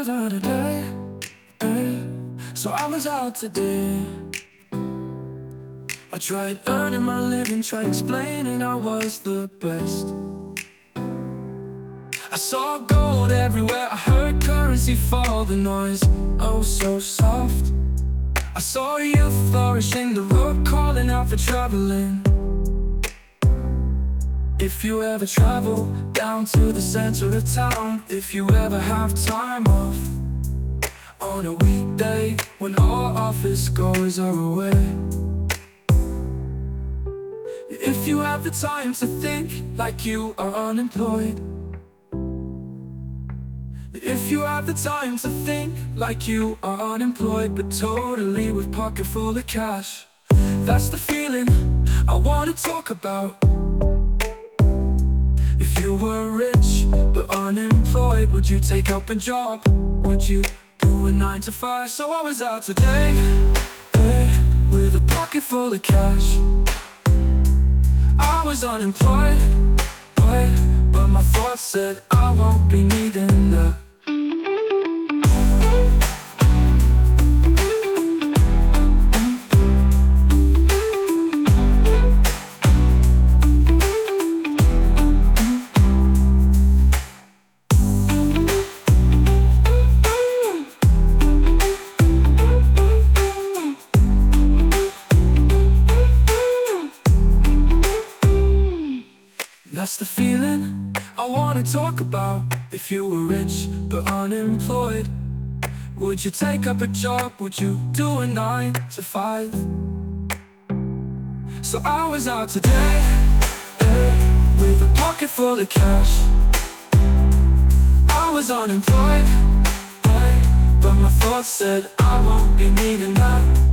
So I was out today. I tried earning my living, tried explaining I was the best. I saw gold everywhere, I heard currency fall, the noise, oh so soft. I saw you flourishing, the road calling out for traveling. If you ever travel down to the center of town, if you ever have time off on a weekday when all office goers are away, if you have the time to think like you are unemployed, if you have the time to think like you are unemployed but totally with pocket full of cash, that's the feeling I want to talk about. If you were rich but unemployed, would you take up a job? Would you do a 9 to 5? So I was out today, with a pocket full of cash. I was unemployed, but my thoughts said I won't be needing that. That's the feeling I wanna talk about. If you were rich but unemployed, would you take up a job? Would you do a 9 to 5? So I was out today, with a pocket full of cash. I was unemployed, but my thoughts said I won't be needing that.